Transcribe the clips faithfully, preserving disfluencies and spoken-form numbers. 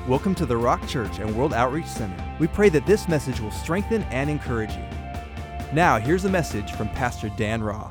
Welcome to the Rock Church and World Outreach Center. We pray that this message will strengthen and encourage you. Now, here's a message from Pastor Dan Roth.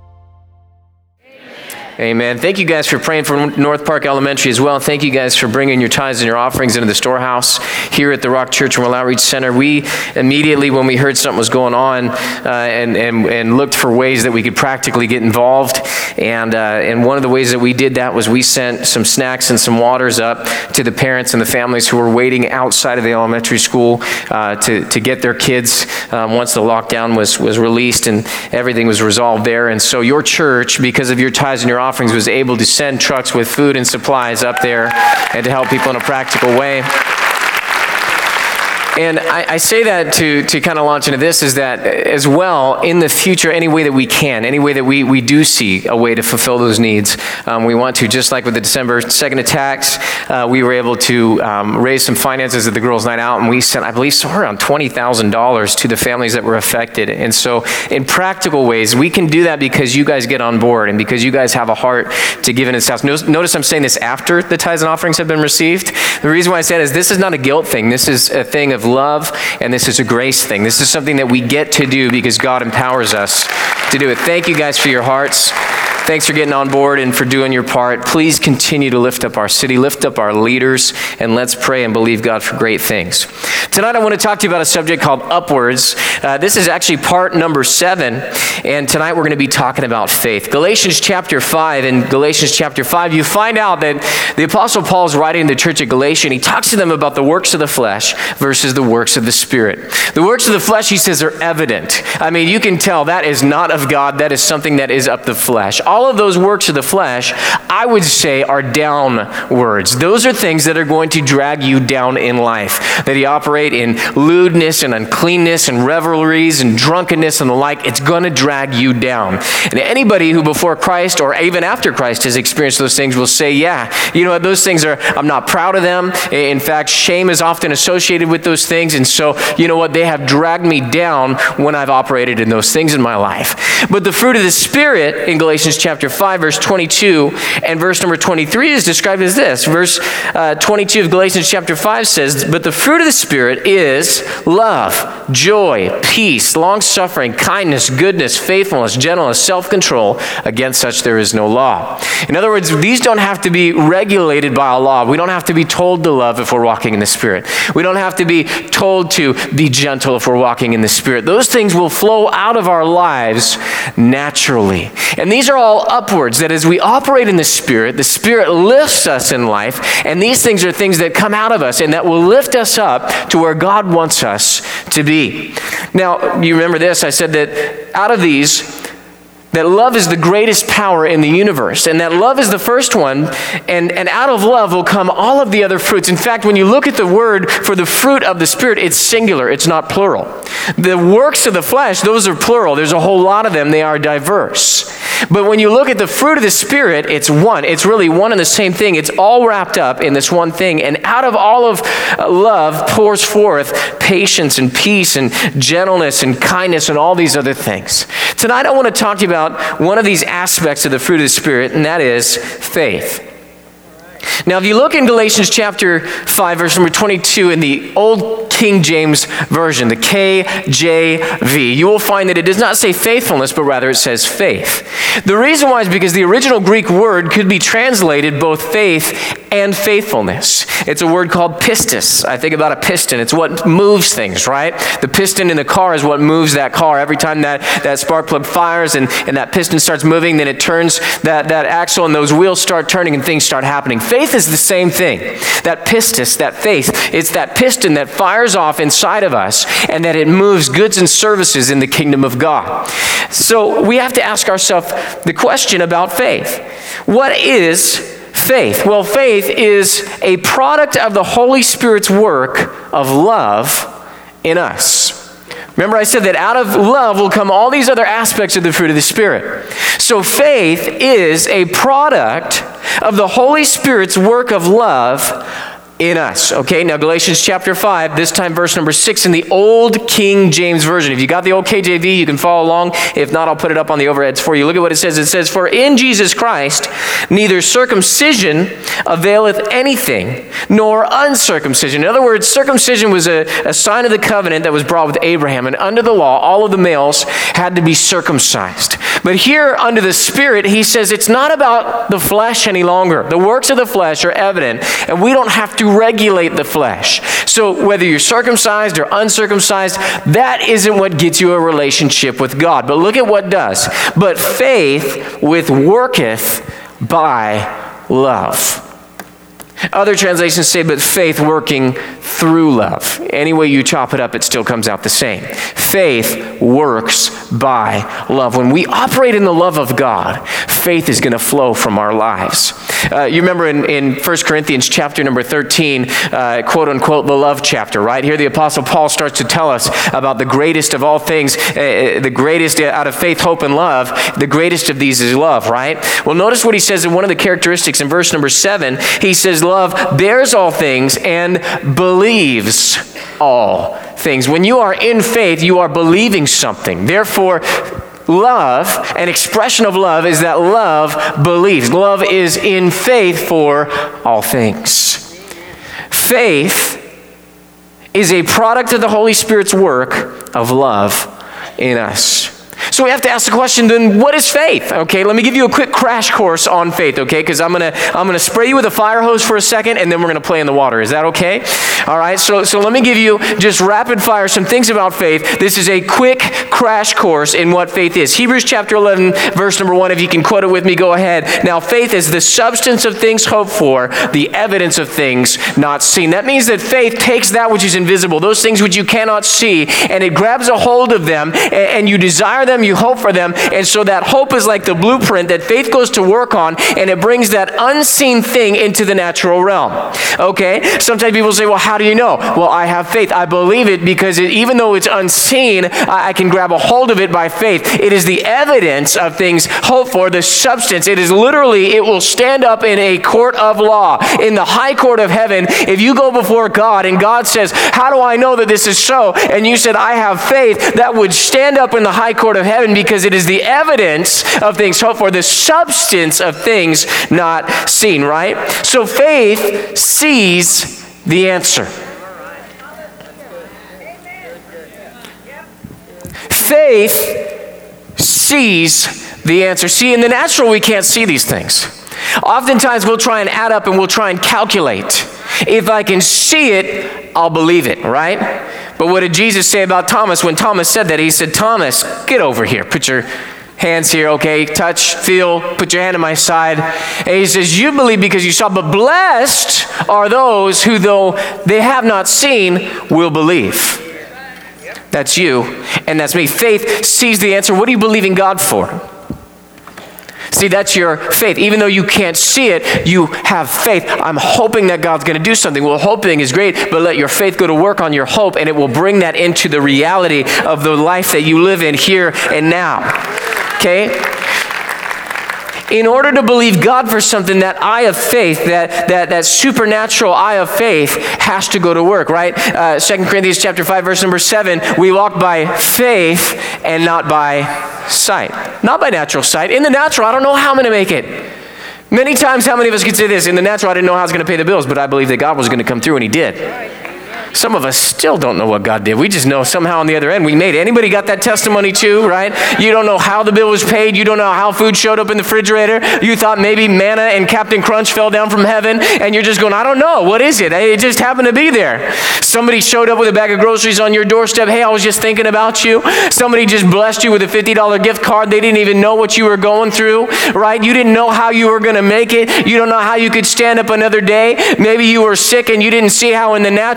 Amen. Thank you guys for praying for North Park Elementary as well. Thank you guys for bringing your tithes and your offerings into the storehouse here at the Rock Church and World Outreach Center. We immediately, when we heard something was going on, uh, and, and and looked for ways that we could practically get involved. And uh, and one of the ways that we did that was we sent some snacks and some waters up to the parents and the families who were waiting outside of the elementary school uh, to to get their kids um, once the lockdown was was released and everything was resolved there. And so your church, because of your tithes and your offerings, was able to send trucks with food and supplies up there and to help people in a practical way. And I, I say that to, to kind of launch into this is that as well, in the future, any way that we can, any way that we, we do see a way to fulfill those needs, um, we want to, just like with the December second attacks, uh, we were able to um, raise some finances at the Girls' Night Out, and we sent, I believe, somewhere around twenty thousand dollars to the families that were affected. And so in practical ways, we can do that because you guys get on board and because you guys have a heart to give in this house. Notice, notice I'm saying this after the tithes and offerings have been received. The reason why I say that is this is not a guilt thing. This is a thing of love, and this is a grace thing. This is something that we get to do because God empowers us to do it. Thank you guys for your hearts. Thanks for getting on board and for doing your part. Please continue to lift up our city, lift up our leaders, and let's pray and believe God for great things. Tonight I want to talk to you about a subject called Upwards. Uh, this is actually part number seven, and tonight we're going to be talking about faith. Galatians chapter five. In Galatians chapter five, you find out that the Apostle Paul is writing to the church at Galatia, and he talks to them about the works of the flesh versus the works of the Spirit. The works of the flesh, he says, are evident. I mean, you can tell that is not of God. That is something that is of the flesh. All of those works of the flesh, I would say, are downwards. Those are things that are going to drag you down in life. That you operate in lewdness and uncleanness and revelries and drunkenness and the like. It's going to drag you down. And anybody who before Christ or even after Christ has experienced those things will say, yeah, you know what, those things are, I'm not proud of them. In fact, shame is often associated with those things. And so, you know what, they have dragged me down when I've operated in those things in my life. But the fruit of the Spirit in Galatians chapter five, verse twenty-two, and verse number twenty-three is described as this. Verse uh, twenty-two of Galatians chapter five says, "But the fruit of the Spirit is love, joy, peace, long-suffering, kindness, goodness, faithfulness, gentleness, self-control. Against such there is no law." In other words, these don't have to be regulated by a law. We don't have to be told to love if we're walking in the Spirit. We don't have to be told to be gentle if we're walking in the Spirit. Those things will flow out of our lives naturally. And these are all upwards, that as we operate in the Spirit, the Spirit lifts us in life, and these things are things that come out of us and that will lift us up to where God wants us to be. Now, you remember this, I said that out of these, that love is the greatest power in the universe, and that love is the first one, and, and out of love will come all of the other fruits. In fact, when you look at the word for the fruit of the Spirit, it's singular, it's not plural. The works of the flesh, those are plural. There's a whole lot of them. They are diverse. But when you look at the fruit of the Spirit, it's one. It's really one and the same thing. It's all wrapped up in this one thing, and out of all of love pours forth patience and peace and gentleness and kindness and all these other things. Tonight I want to talk to you about one of these aspects of the fruit of the Spirit, and that is faith. Now, if you look in Galatians chapter five, verse number twenty-two in the Old King James Version, the K J V, you will find that it does not say faithfulness, but rather it says faith. The reason why is because the original Greek word could be translated both faith and faithfulness. It's a word called pistis. I think about a piston. It's what moves things, right? The piston in the car is what moves that car. Every time that, that spark plug fires and, and that piston starts moving, then it turns that, that axle and those wheels start turning and things start happening. Faith is the same thing. That pistis, that faith, it's that piston that fires off inside of us and that it moves goods and services in the kingdom of God. So we have to ask ourselves the question about faith. What is faith? Well, faith is a product of the Holy Spirit's work of love in us. Remember, I said that out of love will come all these other aspects of the fruit of the Spirit. So faith is a product of the Holy Spirit's work of love in us. Okay, now Galatians chapter five, this time verse number six in the old King James Version. If you got the old K J V, you can follow along. If not, I'll put it up on the overheads for you. Look at what it says. It says, "For in Jesus Christ neither circumcision availeth anything, nor uncircumcision." In other words, circumcision was a, a sign of the covenant that was brought with Abraham. And under the law, all of the males had to be circumcised. But here, under the Spirit, he says it's not about the flesh any longer. The works of the flesh are evident, and we don't have to regulate the flesh. So whether you're circumcised or uncircumcised, that isn't what gets you a relationship with God. But look at what does. "But faith with worketh by love." Other translations say, "but faith working through love." Any way you chop it up, it still comes out the same. Faith works by love. When we operate in the love of God, faith is going to flow from our lives. Uh, you remember in, in First Corinthians chapter number thirteen, uh, quote unquote, the love chapter, right? Here the Apostle Paul starts to tell us about the greatest of all things, uh, the greatest out of faith, hope, and love. The greatest of these is love, right? Well, notice what he says in one of the characteristics in verse number seven. He says, "Love bears all things and believes all things." When you are in faith, you are believing something. Therefore, love, an expression of love, is that love believes. Love is in faith for all things. Faith is a product of the Holy Spirit's work of love in us. So we have to ask the question, then what is faith? Okay, let me give you a quick crash course on faith, okay? Because I'm gonna I'm gonna spray you with a fire hose for a second, and then we're gonna play in the water. Is that okay? All right. So so let me give you just rapid fire some things about faith. This is a quick crash course in what faith is. Hebrews chapter eleven, verse number one. If you can quote it with me, go ahead. "Now faith is the substance of things hoped for, the evidence of things not seen." That means that faith takes that which is invisible, those things which you cannot see, and it grabs a hold of them, and, and you desire them. You hope for them, and so that hope is like the blueprint that faith goes to work on, and it brings that unseen thing into the natural realm. Okay? Sometimes people say, "Well, how do you know?" Well, I have faith. I believe it because it, even though it's unseen, I, I can grab a hold of it by faith. It is the evidence of things hoped for, the substance. It is literally, it will stand up in a court of law, in the high court of heaven. If you go before God and God says, "How do I know that this is so?" and you said, "I have faith," that would stand up in the high court of heaven, because it is the evidence of things hoped for, the substance of things not seen, right? So faith sees the answer. Faith sees the answer. See, in the natural, we can't see these things. Oftentimes, we'll try and add up and we'll try and calculate. If I can see it, I'll believe it, right? But what did Jesus say about Thomas? When Thomas said that, he said, "Thomas, get over here. Put your hands here, okay? Touch, feel, put your hand on my side." And he says, "You believe because you saw, but blessed are those who, though they have not seen, will believe." That's you, and that's me. Faith sees the answer. What are you believing God for? See, that's your faith. Even though you can't see it, you have faith. I'm hoping that God's going to do something. Well, hoping is great, but let your faith go to work on your hope, and it will bring that into the reality of the life that you live in here and now. Okay? In order to believe God for something, that eye of faith, that that that supernatural eye of faith has to go to work, right? Uh, Second Corinthians chapter five, verse number seven, we walk by faith and not by sight. Not by natural sight. In the natural, I don't know how I'm going to make it. Many times, how many of us could say this? In the natural, I didn't know how I was going to pay the bills, but I believed that God was going to come through, and he did. Some of us still don't know what God did. We just know somehow on the other end we made it. Anybody got that testimony too, right? You don't know how the bill was paid. You don't know how food showed up in the refrigerator. You thought maybe manna and Captain Crunch fell down from heaven, and you're just going, "I don't know. What is it? It just happened to be there." Somebody showed up with a bag of groceries on your doorstep. "Hey, I was just thinking about you." Somebody just blessed you with a fifty dollar gift card. They didn't even know what you were going through, right? You didn't know how you were going to make it. You don't know how you could stand up another day. Maybe you were sick and you didn't see how in the natural,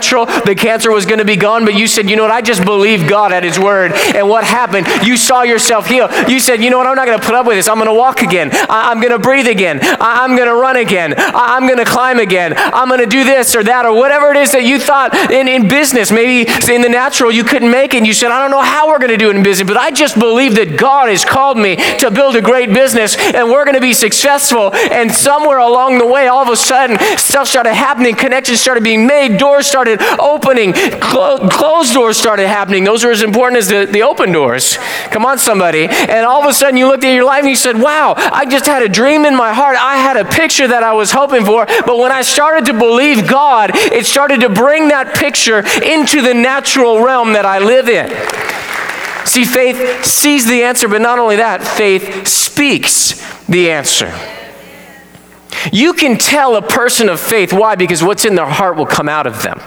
the cancer was going to be gone, but you said, you know what, I just believe God at his word. And what happened? You saw yourself healed. You said, you know what, I'm not going to put up with this. I'm going to walk again. I- I'm going to breathe again. I- I'm going to run again. I- I'm going to climb again. I'm going to do this or that or whatever it is that you thought in, in business. Maybe in the natural you couldn't make it. And you said, I don't know how we're going to do it in business, but I just believe that God has called me to build a great business and we're going to be successful. And somewhere along the way, all of a sudden, stuff started happening. Connections started being made. Doors started opening. Clo- closed doors started happening. Those are as important as the, the open doors. Come on, somebody. And all of a sudden, you looked at your life and you said, wow, I just had a dream in my heart. I had a picture that I was hoping for. But when I started to believe God, it started to bring that picture into the natural realm that I live in. See, faith sees the answer, but not only that, faith speaks the answer. You can tell a person of faith. Why? Because what's in their heart will come out of them.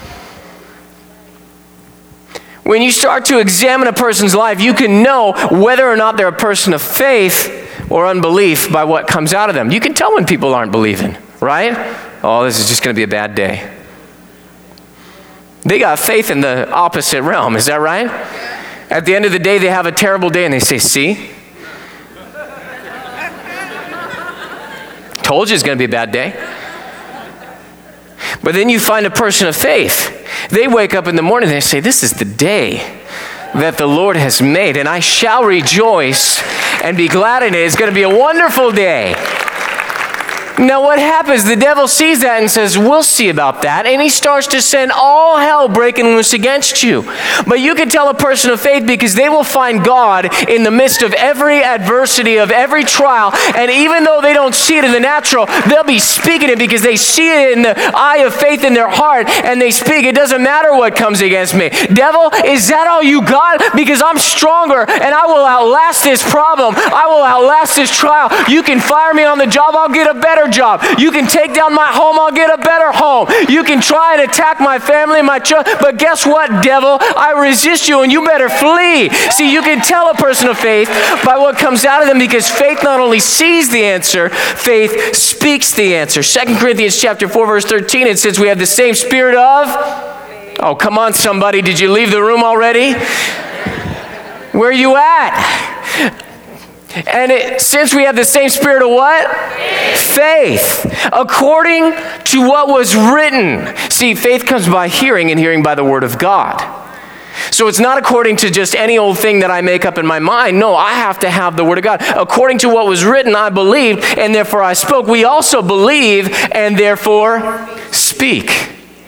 When you start to examine a person's life, you can know whether or not they're a person of faith or unbelief by what comes out of them. You can tell when people aren't believing, right? Oh, this is just going to be a bad day. They got faith in the opposite realm, is that right? At the end of the day, they have a terrible day and they say, see? Told you it's going to be a bad day. But then you find a person of faith. They wake up in the morning and they say, this is the day that the Lord has made, and I shall rejoice and be glad in it. It's going to be a wonderful day. Now what happens? The devil sees that and says, we'll see about that. And he starts to send all hell breaking loose against you. But you can tell a person of faith because they will find God in the midst of every adversity, of every trial. And even though they don't see it in the natural, they'll be speaking it because they see it in the eye of faith in their heart. And they speak, it doesn't matter what comes against me. Devil, is that all you got? Because I'm stronger and I will outlast this problem. I will outlast this trial. You can fire me on the job, I'll get a better job. You can take down my home, I'll get a better home. You can try and attack my family, my children, but guess what, devil? I resist you and you better flee. See, you can tell a person of faith by what comes out of them because faith not only sees the answer, faith speaks the answer. Second Corinthians chapter four, verse thirteen, it says we have the same spirit of... Oh, come on, somebody. Did you leave the room already? Where are you at? And it, since we have the same spirit of what? Faith. Faith. According to what was written. See, faith comes by hearing, and hearing by the word of God. So it's not according to just any old thing that I make up in my mind. No, I have to have the word of God. According to what was written, I believed, and therefore I spoke. We also believe, and therefore speak.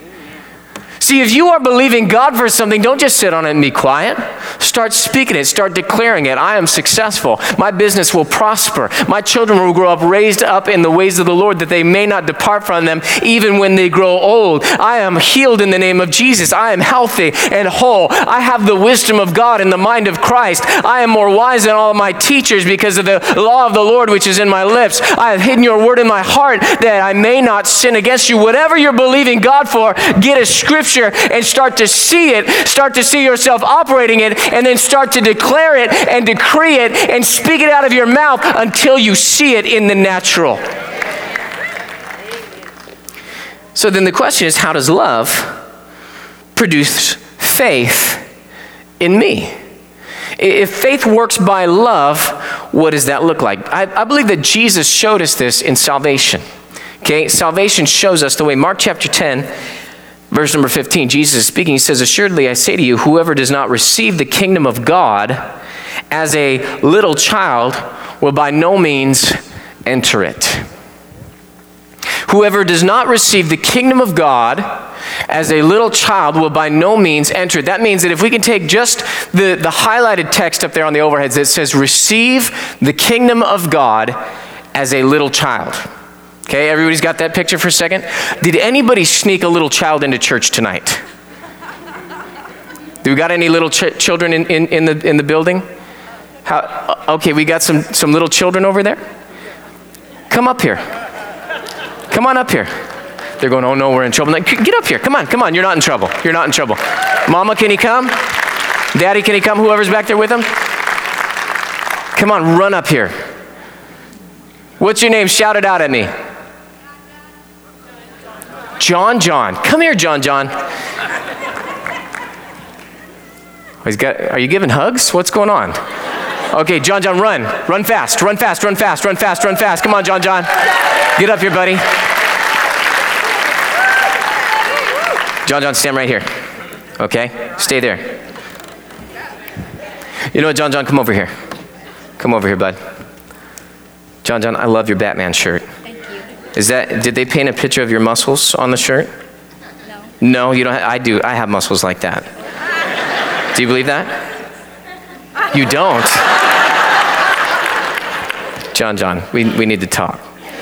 See, if you are believing God for something, don't just sit on it and be quiet. Start speaking it. Start declaring it. I am successful. My business will prosper. My children will grow up raised up in the ways of the Lord that they may not depart from them even when they grow old. I am healed in the name of Jesus. I am healthy and whole. I have the wisdom of God in the mind of Christ. I am more wise than all of my teachers because of the law of the Lord which is in my lips. I have hidden your word in my heart that I may not sin against you. Whatever you're believing God for, get a scripture and start to see it, start to see yourself operating it, and then start to declare it and decree it and speak it out of your mouth until you see it in the natural. So then the question is, how does love produce faith in me? If faith works by love, what does that look like? I, I believe that Jesus showed us this in salvation. Okay, salvation shows us the way. Mark chapter ten, verse number fifteen, Jesus is speaking. He says, assuredly I say to you, whoever does not receive the kingdom of God as a little child will by no means enter it. Whoever does not receive the kingdom of God as a little child will by no means enter it. That means that if we can take just the, the highlighted text up there on the overheads that says, receive the kingdom of God as a little child. Okay, everybody's got that picture for a second? Did anybody sneak a little child into church tonight? Do we got any little ch- children in, in, in, the, in the building? How, okay, we got some, some little children over there. Come up here. Come on up here. They're going, oh no, we're in trouble. Get up here. Come on, come on. You're not in trouble. You're not in trouble. Mama, can he come? Daddy, can he come? Whoever's back there with him? Come on, run up here. What's your name? Shout it out at me. John John. Come here, John John. He's got, are you giving hugs? What's going on? Okay, John John, run. Run fast, run fast, run fast, run fast, run fast. Come on, John John. Get up here, buddy. John John, stand right here. Okay, stay there. You know what, John John, come over here. Come over here, bud. John John, I love your Batman shirt. Thank you. Is that, did they paint a picture of your muscles on the shirt? No. No, you don't, ha- I do, I have muscles like that. Do you believe that? You don't? John John, we, we need to talk.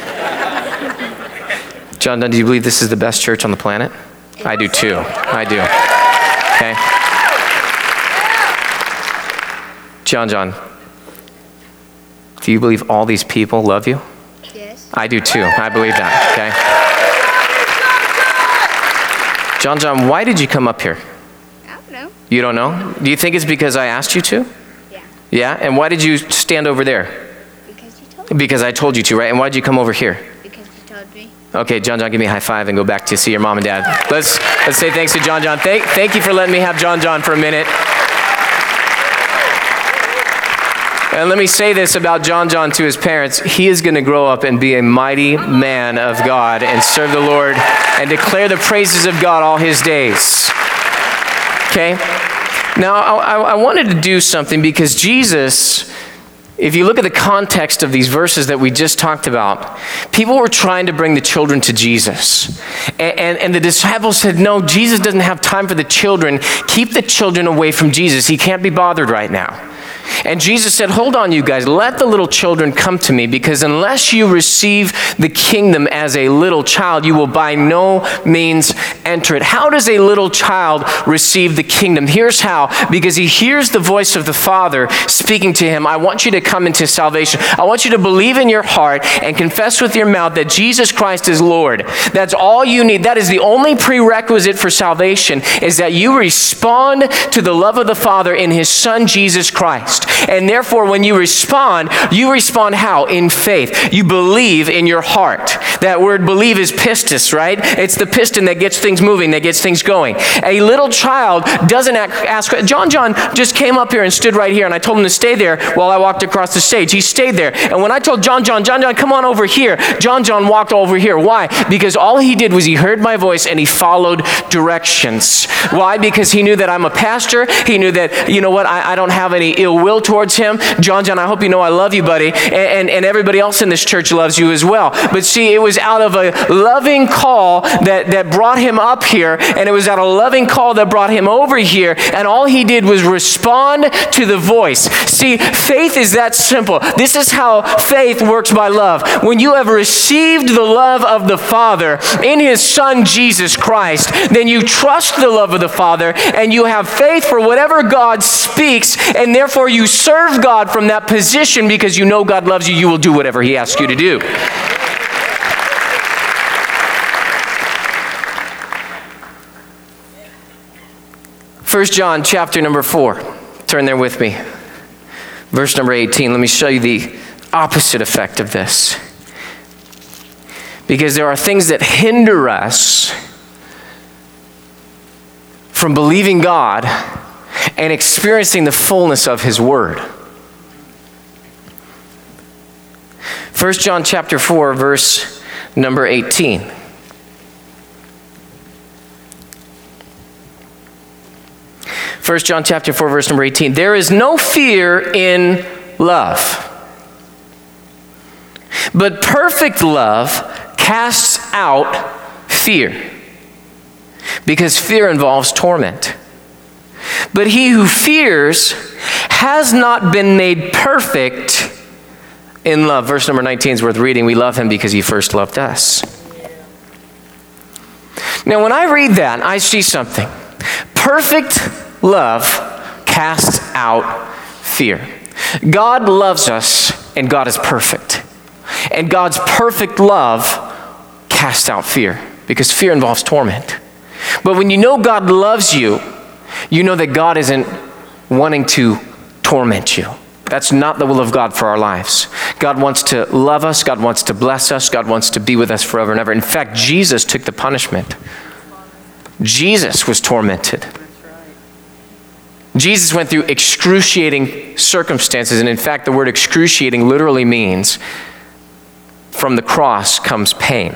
John John, do you believe this is the best church on the planet? I do too, I do. Okay? John John, do you believe all these people love you? Yes. I do too. I believe that, okay? John John, why did you come up here? I don't know. You don't know? Do you think it's because I asked you to? Yeah. Yeah? And why did you stand over there? Because you told me. Because I told you to, right? And why did you come over here? Because you told me. Okay, John John, give me a high five and go back to see your mom and dad. Let's let's say thanks to John John. Thank, thank you for letting me have John John for a minute. And let me say this about John John to his parents. He is going to grow up and be a mighty man of God and serve the Lord and declare the praises of God all his days. Okay? Now, I, I wanted to do something because Jesus, if you look at the context of these verses that we just talked about, people were trying to bring the children to Jesus. And, and, and the disciples said, no, Jesus doesn't have time for the children. Keep the children away from Jesus. He can't be bothered right now. And Jesus said, hold on, you guys, let the little children come to me, because unless you receive the kingdom as a little child, you will by no means enter it. How does a little child receive the kingdom? Here's how: because he hears the voice of the Father speaking to him. I want you to come into salvation. I want you to believe in your heart and confess with your mouth that Jesus Christ is Lord. That's all you need. That is the only prerequisite for salvation, is that you respond to the love of the Father in his Son, Jesus Christ. And therefore, when you respond, you respond how? In faith. You believe in your heart. That word believe is pistis, right? It's the piston that gets things moving, that gets things going. A little child doesn't ask. John John just came up here and stood right here, and I told him to stay there while I walked across the stage. He stayed there. And when I told John John, John John, come on over here, John John walked over here. Why? Because all he did was he heard my voice and he followed directions. Why? Because he knew that I'm a pastor. He knew that, you know what, I, I don't have any ill will towards him. John John, I hope you know I love you, buddy. And, and, and everybody else in this church loves you as well. But see, it was out of a loving call that, that brought him up here, and it was out of a loving call that brought him over here, and all he did was respond to the voice. See, faith is that simple. This is how faith works by love. When you have received the love of the Father in his Son, Jesus Christ, then you trust the love of the Father, and you have faith for whatever God speaks, and therefore you serve God from that position because you know God loves you. You will do whatever he asks you to do. First John chapter number four. Turn there with me. Verse number eighteen. Let me show you the opposite effect of this. Because there are things that hinder us from believing God and experiencing the fullness of his word. First John chapter four, verse number eighteen. First John chapter four, verse number eighteen. There is no fear in love, but perfect love casts out fear, because fear involves torment. But he who fears has not been made perfect in love. Verse number nineteen is worth reading. We love him because he first loved us. Now, when I read that, I see something. Perfect love casts out fear. God loves us, and God is perfect. And God's perfect love casts out fear, because fear involves torment. But when you know God loves you, you know that God isn't wanting to torment you. That's not the will of God for our lives. God wants to love us. God wants to bless us. God wants to be with us forever and ever. In fact, Jesus took the punishment. Jesus was tormented. Jesus went through excruciating circumstances, and in fact, the word excruciating literally means from the cross comes pain.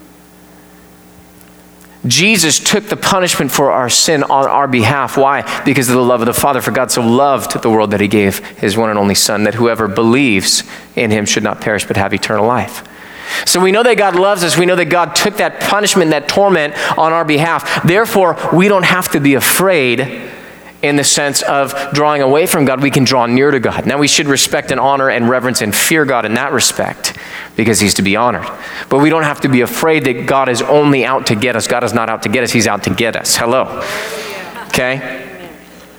Jesus took the punishment for our sin on our behalf. Why? Because of the love of the Father. For God so loved the world that he gave his one and only Son, that whoever believes in him should not perish but have eternal life. So we know that God loves us. We know that God took that punishment, that torment on our behalf. Therefore, we don't have to be afraid in the sense of drawing away from God. We can draw near to God. Now, we should respect and honor and reverence and fear God in that respect because he's to be honored. But we don't have to be afraid that God is only out to get us. God is not out to get us. He's out to get us. Hello. Okay?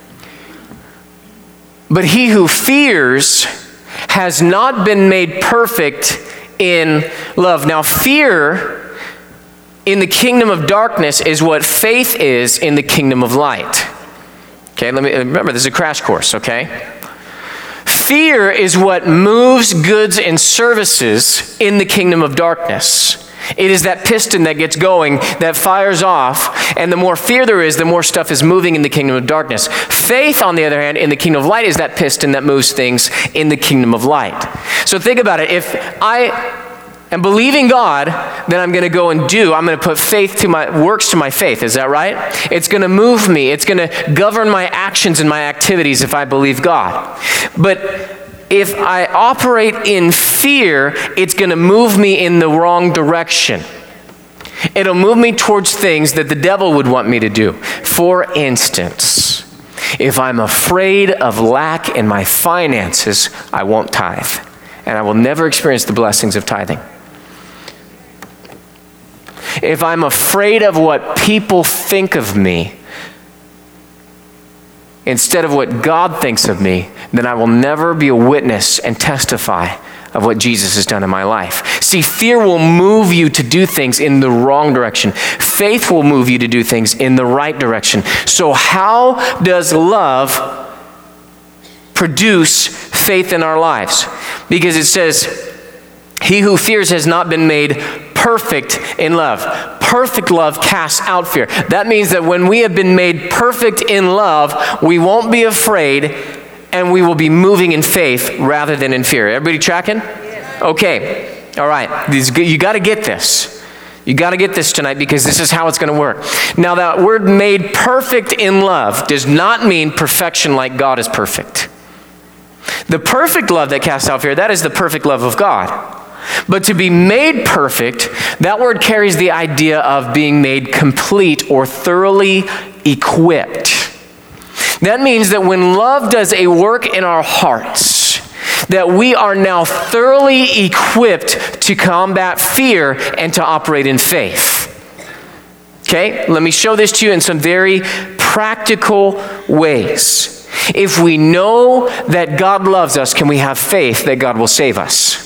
But he who fears has not been made perfect in love. Now, fear in the kingdom of darkness is what faith is in the kingdom of light. Okay, let me remember, this is a crash course, okay? Fear is what moves goods and services in the kingdom of darkness. It is that piston that gets going, that fires off, and the more fear there is, the more stuff is moving in the kingdom of darkness. Faith, on the other hand, in the kingdom of light is that piston that moves things in the kingdom of light. So think about it. If I am believing God, then I'm going to go and do. I'm going to put faith to my works to my faith. Is that right? It's going to move me. It's going to govern my actions and my activities if I believe God. But if I operate in fear, it's going to move me in the wrong direction. It'll move me towards things that the devil would want me to do. For instance, if I'm afraid of lack in my finances, I won't tithe. And I will never experience the blessings of tithing. If I'm afraid of what people think of me instead of what God thinks of me, then I will never be a witness and testify of what Jesus has done in my life. See, fear will move you to do things in the wrong direction. Faith will move you to do things in the right direction. So how does love produce faith in our lives? Because it says, he who fears has not been made perfect in love. Perfect love casts out fear. That means that when we have been made perfect in love, we won't be afraid and we will be moving in faith rather than in fear. Everybody tracking? Yes. Okay. All right. You got to get this. You got to get this tonight because this is how it's going to work. Now, that word made perfect in love does not mean perfection like God is perfect. The perfect love that casts out fear, that is the perfect love of God. But to be made perfect, that word carries the idea of being made complete or thoroughly equipped. That means that when love does a work in our hearts, that we are now thoroughly equipped to combat fear and to operate in faith. Okay, let me show this to you in some very practical ways. If we know that God loves us, can we have faith that God will save us?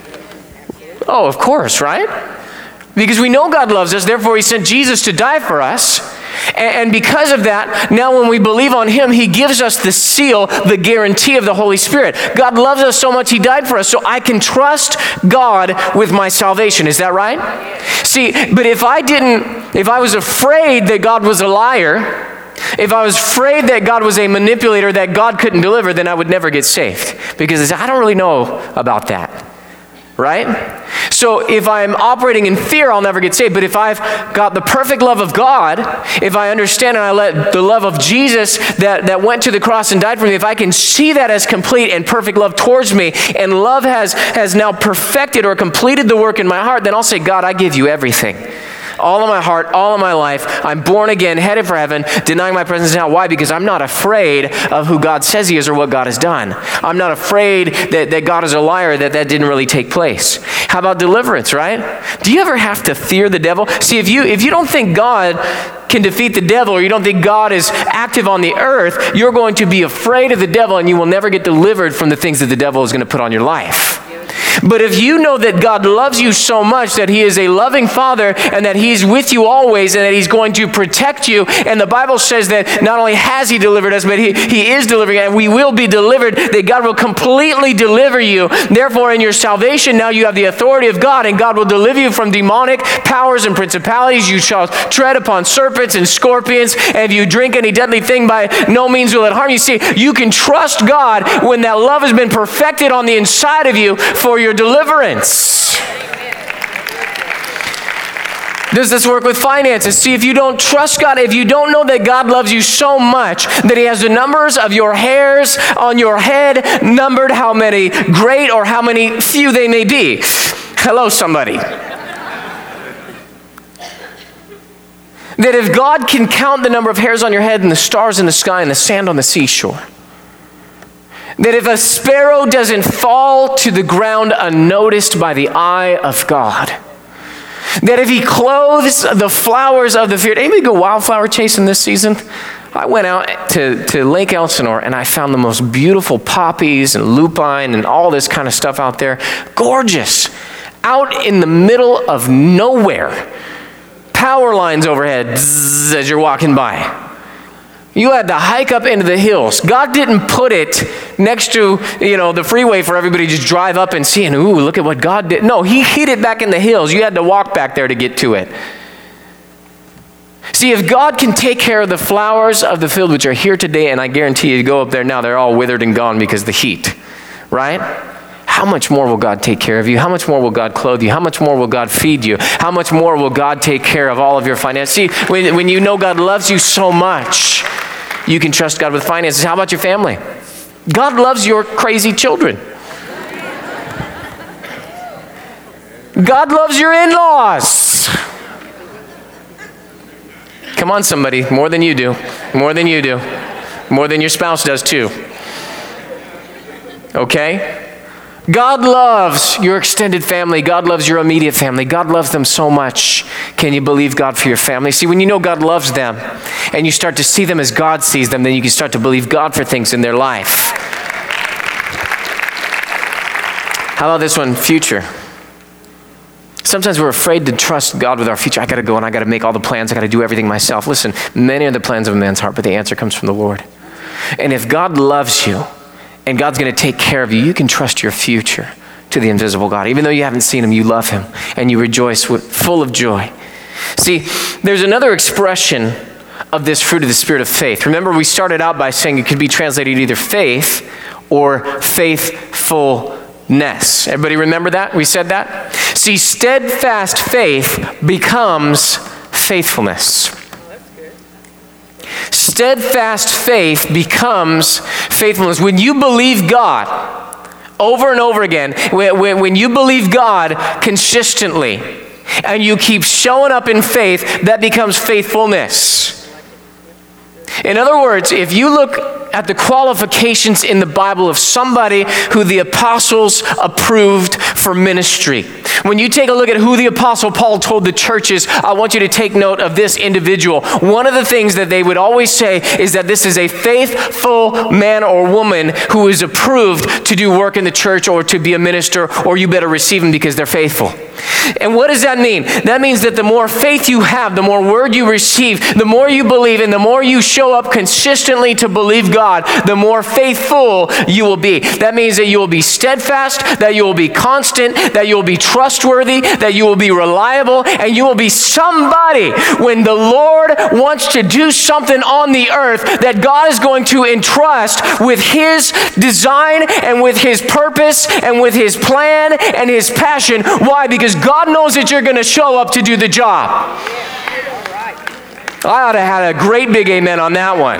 Oh, of course, right? Because we know God loves us, therefore he sent Jesus to die for us. And because of that, now when we believe on him, he gives us the seal, the guarantee of the Holy Spirit. God loves us so much, he died for us, so I can trust God with my salvation. Is that right? See, but if I didn't, if I was afraid that God was a liar, if I was afraid that God was a manipulator, that God couldn't deliver, then I would never get saved. Because I don't really know about that. Right? So if I'm operating in fear, I'll never get saved. But if I've got the perfect love of God, if I understand and I let the love of Jesus that, that went to the cross and died for me, if I can see that as complete and perfect love towards me, and love has, has now perfected or completed the work in my heart, then I'll say, God, I give you everything. All of my heart, all of my life. I'm born again, headed for heaven, denying my presence now. Why? Because I'm not afraid of who God says he is or what God has done. I'm not afraid that, that God is a liar, that that didn't really take place. How about deliverance, right? Do you ever have to fear the devil? See, if you if you don't think God can defeat the devil, or you don't think God is active on the earth, you're going to be afraid of the devil and you will never get delivered from the things that the devil is going to put on your life. But if you know that God loves you so much that he is a loving father and that he's with you always and that he's going to protect you, and the Bible says that not only has he delivered us, but he, he is delivering, and we will be delivered, that God will completely deliver you. Therefore, in your salvation, now you have the authority of God, and God will deliver you from demonic powers and principalities. You shall tread upon serpents and scorpions, and if you drink any deadly thing, by no means will it harm you. See, you can trust God when that love has been perfected on the inside of you for your deliverance. Does this work with finances? See, if you don't trust God, if you don't know that God loves you so much that he has the numbers of your hairs on your head numbered, how many great or how many few they may be. Hello, somebody. That if God can count the number of hairs on your head and the stars in the sky and the sand on the seashore, that if a sparrow doesn't fall to the ground unnoticed by the eye of God, that if he clothes the flowers of the field. Anybody go wildflower chasing this season? I went out to, to Lake Elsinore and I found the most beautiful poppies and lupine and all this kind of stuff out there. Gorgeous. Out in the middle of nowhere. Power lines overhead zzz, as you're walking by. You had to hike up into the hills. God didn't put it next to, you know, the freeway for everybody to just drive up and see, and ooh, look at what God did. No, he hid it back in the hills. You had to walk back there to get to it. See, if God can take care of the flowers of the field, which are here today, and I guarantee you, you go up there now, they're all withered and gone because of the heat, right? How much more will God take care of you? How much more will God clothe you? How much more will God feed you? How much more will God take care of all of your finances? See, when, when you know God loves you so much, you can trust God with finances. How about your family? God loves your crazy children. God loves your in-laws. Come on, somebody. More than you do. More than you do. More than your spouse does too. Okay? God loves your extended family. God loves your immediate family. God loves them so much. Can you believe God for your family? See, when you know God loves them and you start to see them as God sees them, then you can start to believe God for things in their life. How about this one? Future. Sometimes we're afraid to trust God with our future. I got to go and I got to make all the plans. I got to do everything myself. Listen, many are the plans of a man's heart, but the answer comes from the Lord. And if God loves you, and God's going to take care of you, you can trust your future to the invisible God. Even though you haven't seen him, you love him and you rejoice with, full of joy. See, there's another expression of this fruit of the Spirit of faith. Remember, we started out by saying it could be translated either faith or faithfulness. Everybody remember that? We said that? See, steadfast faith becomes faithfulness. Steadfast faith becomes faithfulness. When you believe God over and over again, when, when you believe God consistently and you keep showing up in faith, that becomes faithfulness. In other words, if you look at the qualifications in the Bible of somebody who the apostles approved for ministry. When you take a look at who the apostle Paul told the churches, I want you to take note of this individual. One of the things that they would always say is that this is a faithful man or woman who is approved to do work in the church or to be a minister, or you better receive them because they're faithful. And what does that mean? That means that the more faith you have, the more word you receive, the more you believe, and the more you show up consistently to believe God, the more faithful you will be. That means that you will be steadfast, that you will be constant, that you will be trustworthy, that you will be reliable, and you will be somebody when the Lord wants to do something on the earth that God is going to entrust with his design and with his purpose and with his plan and his passion. Why? Because God knows that you're going to show up to do the job. I ought to have had a great big amen on that one.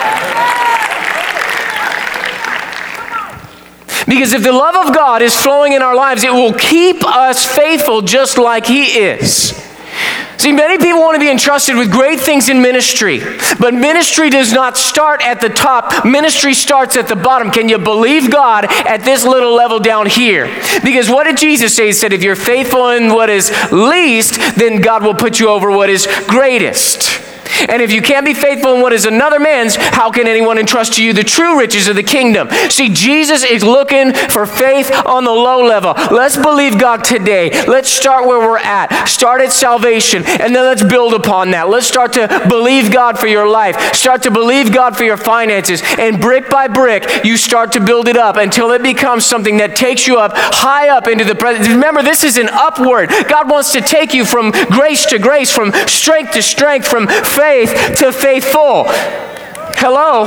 Because if the love of God is flowing in our lives, it will keep us faithful just like he is. See, many people want to be entrusted with great things in ministry, but ministry does not start at the top. Ministry starts at the bottom. Can you believe God at this little level down here? Because what did Jesus say? He said, if you're faithful in what is least, then God will put you over what is greatest. And if you can't be faithful in what is another man's, how can anyone entrust to you the true riches of the kingdom? See, Jesus is looking for faith on the low level. Let's believe God today. Let's start where we're at. Start at salvation, and then let's build upon that. Let's start to believe God for your life. Start to believe God for your finances. And brick by brick, you start to build it up until it becomes something that takes you up, high up into the presence. Remember, this is an upward. God wants to take you from grace to grace, from strength to strength, from faith to faithful. Hello?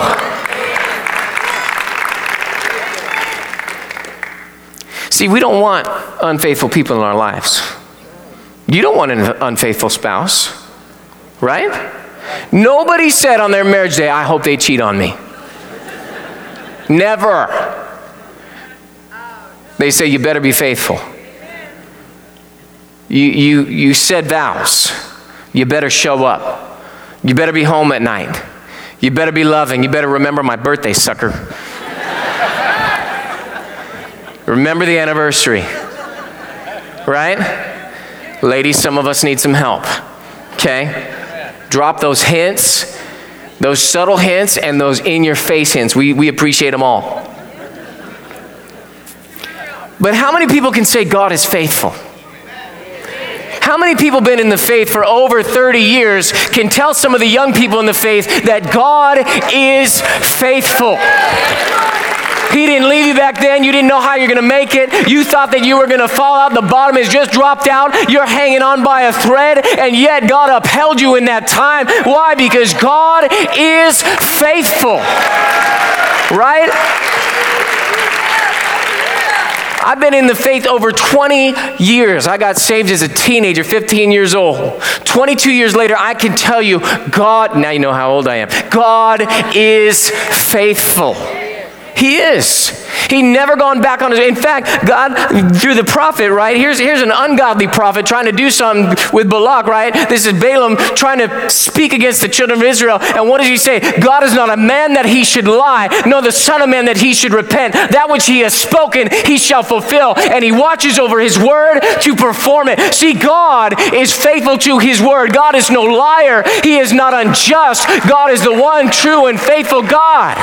See, we don't want unfaithful people in our lives. You don't want an unfaithful spouse, right? Nobody said on their marriage day, I hope they cheat on me. Never. They say, you better be faithful. You, you, you said vows. You better show up. You better be home at night. You better be loving. You better remember my birthday, sucker. Remember the anniversary. Right? Ladies, some of us need some help. Okay? Drop those hints, those subtle hints, and those in-your-face hints. We, we appreciate them all. But how many people can say God is faithful? How many people been in the faith for over thirty years can tell some of the young people in the faith that God is faithful? He didn't leave you back then. You didn't know how you're going to make it. You thought that you were going to fall out. The bottom has just dropped out. You're hanging on by a thread, and yet God upheld you in that time. Why? Because God is faithful. Right? I've been in the faith over twenty years. I got saved as a teenager, fifteen years old. twenty-two years later, I can tell you, God, now you know how old I am. God is faithful. He is. He never gone back on his, in fact, God, through the prophet, right? Here's, here's an ungodly prophet trying to do something with Balak, right? This is Balaam trying to speak against the children of Israel. And what does he say? God is not a man that he should lie, nor the son of man that he should repent. That which he has spoken, he shall fulfill. And he watches over his word to perform it. See, God is faithful to his word. God is no liar. He is not unjust. God is the one true and faithful God.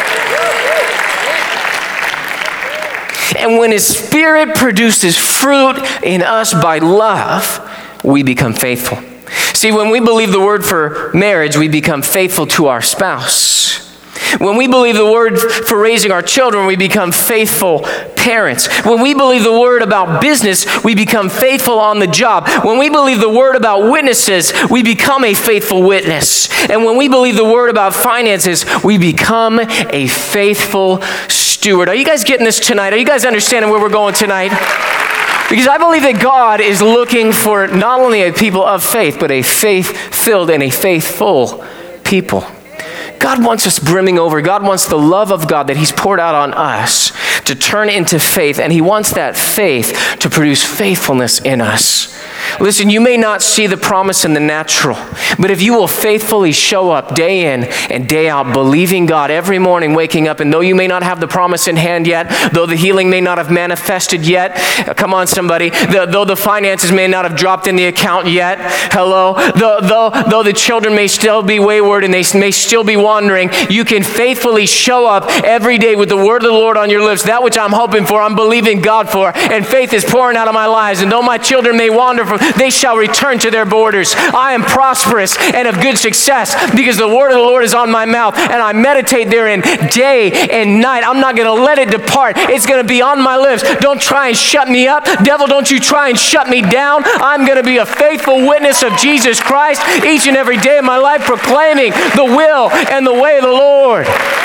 And when his Spirit produces fruit in us by love, we become faithful. See, when we believe the word for marriage, we become faithful to our spouse. When we believe the word for raising our children, we become faithful parents. When we believe the word about business, we become faithful on the job. When we believe the word about witnesses, we become a faithful witness. And when we believe the word about finances, we become a faithful steward. Are you guys getting this tonight? Are you guys understanding where we're going tonight? Because I believe that God is looking for not only a people of faith, but a faith-filled and a faithful people. God wants us brimming over. God wants the love of God that he's poured out on us to turn into faith, and he wants that faith to produce faithfulness in us. Listen, you may not see the promise in the natural, but if you will faithfully show up day in and day out, believing God every morning, waking up, and though you may not have the promise in hand yet, though the healing may not have manifested yet, come on somebody, the, though the finances may not have dropped in the account yet, hello, though, though, though the children may still be wayward and they may still be wandering, you can faithfully show up every day with the word of the Lord on your lips, that which I'm hoping for, I'm believing God for, and faith is pouring out of my lives, and though my children may wander from, they shall return to their borders. I am prosperous and of good success because the word of the Lord is on my mouth and I meditate therein day and night. I'm not going to let it depart. It's going to be on my lips. Don't try and shut me up. Devil, don't you try and shut me down. I'm going to be a faithful witness of Jesus Christ each and every day of my life, proclaiming the will and the way of the Lord.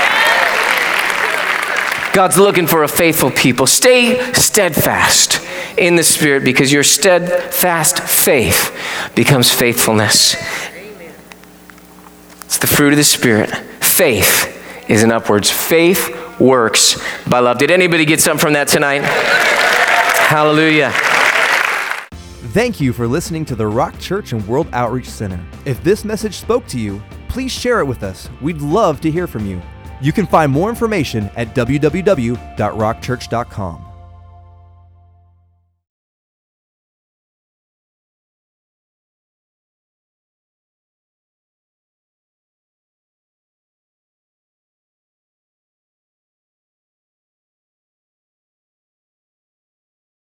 God's looking for a faithful people. Stay steadfast in the Spirit because your steadfast faith becomes faithfulness. It's the fruit of the Spirit. Faith is an upwards. Faith works by love. Did anybody get something from that tonight? Hallelujah. Thank you for listening to the Rock Church and World Outreach Center. If this message spoke to you, please share it with us. We'd love to hear from you. You can find more information at w w w dot rock church dot com.